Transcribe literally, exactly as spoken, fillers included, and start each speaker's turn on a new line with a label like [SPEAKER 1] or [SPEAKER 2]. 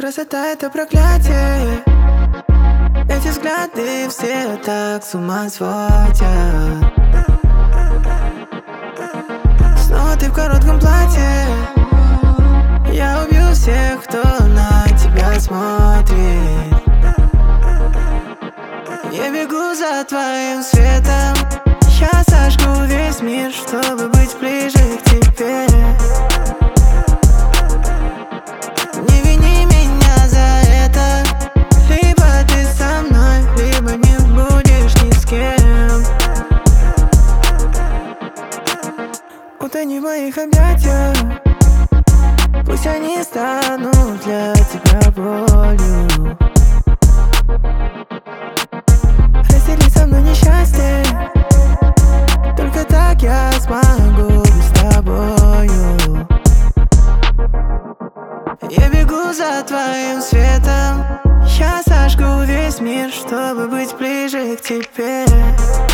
[SPEAKER 1] красота — это проклятие. Эти взгляды все так с ума сводят. Снова ты в коротком платье. Я убью всех, кто на тебя смотрит. Я бегу за твоим светом. Я сожгу весь мир, чтобы быть ближе к тебе. Не вини меня за это. Либо ты со мной, либо не будешь ни с кем. Утони в моих объятиях. Пусть они станут для тебя болью. Раздели со мной несчастье. Только так я смогу быть с тобою. Я бегу за твоим светом. Я сожгу весь мир, чтобы быть ближе к тебе.